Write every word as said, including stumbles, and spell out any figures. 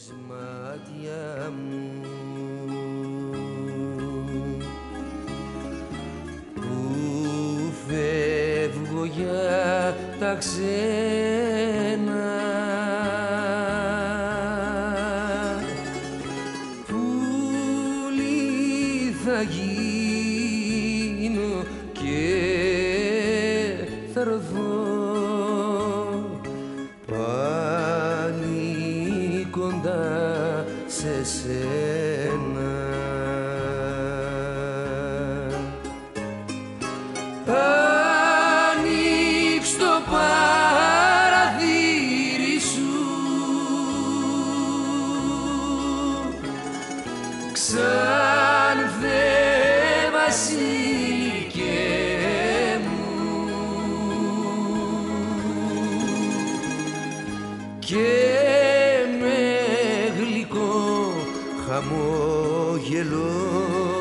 στις μάτια μου που φεύγω για τα ξένα πουλί θα γίνω και θα ρθώ πάλι κοντά σε σένα. Ανοίξ' το παραθύρι σου, Ξάνθε βασίλικε μου, και με γλυκό χαμόγελο